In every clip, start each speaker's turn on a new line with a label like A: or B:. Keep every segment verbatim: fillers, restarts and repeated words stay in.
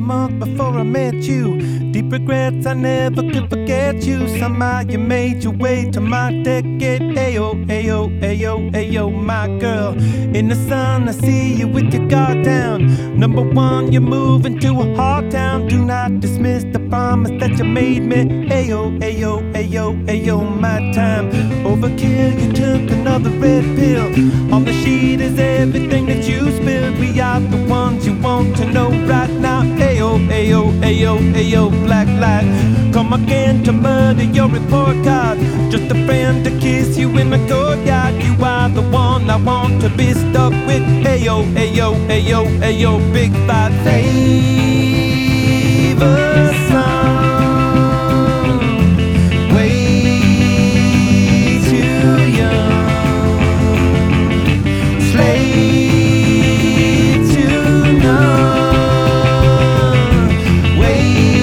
A: month before I met you. Deep regrets, I never could forget you. Somehow you made your way to my decade. Ayo, ayo, ayo, ayo, my girl. In the sun, I see you with your guard down. Number one, you're moving to a hard town. Do not dismiss the promise that you made me. Ayo, ayo, ayo, ayo, my time. Overkill, you took another red pill. On the sheet is everything that you spilled. We are the ones you want to know right now. Ayo, ayo, ayo, ayo, black light. Come again to murder your report card. Just a friend to kiss you in my courtyard. You are the one I want to be stuck with. Ayo, ayo, ayo, ayo, big bad favor song. Way too young. Slave to none. Way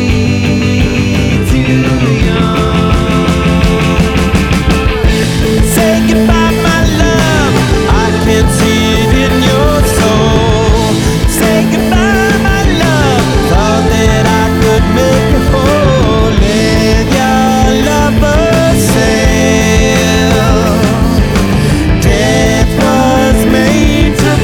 A: too young. Say goodbye, my love. I can see it in your soul. Say goodbye, my love. Thought that I could make you whole. Let your lover sail. Death was made to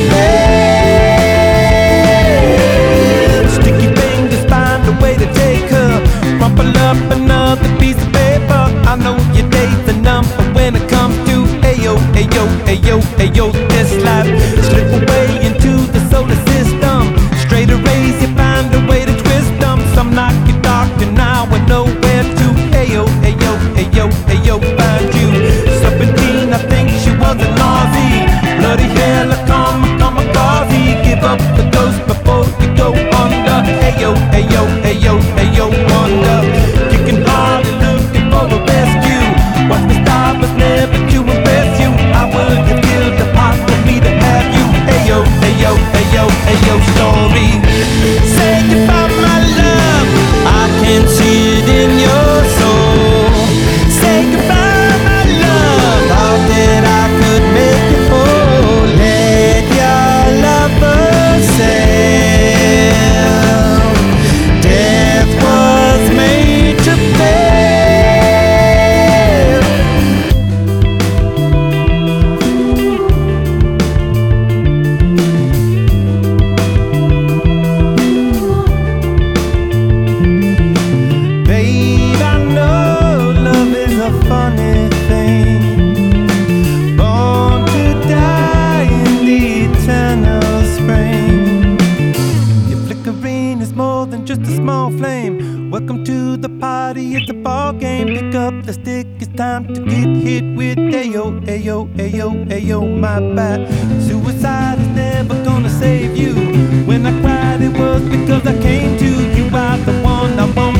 A: fail. Sticky fingers find a way to take her. Crumple up another piece of paper. I know your days are numbered when it comes to ayo, ayo, ayo, ayo, this life. Slip away into the solar system. Straight arrays, you find a way to twist them. Some knock you dark and now I know where to. Ayo, ayo, ayo, ayo, find you. Seventeen, I think she was a Nazi. Bloody hell, come, come, kamikaze. Give up the ghost before you go under. Ayo, ayo, ayo, ayo, wonder. Kicking hard and looking for a rescue. Watch me stop, but never to impress you. I would have killed the pot for me to have you. Ayo, ayo, ayo, ayo, story. Say goodbye, my love. I can see it in your soul. Say goodbye, my love. Thought that I could make you whole. Let your lover sail. Death was made to fail. Babe, I know love is a funny thing. Born to die in the eternal spring. Your flickering is more than just a small flame. Welcome to the party, it's a ball game. Pick up the stick, it's time to get hit with ayo, ayo, ayo, ayo, my bad. Suicide is never gonna save you. When I cried, it was because I came to you. You are the one I want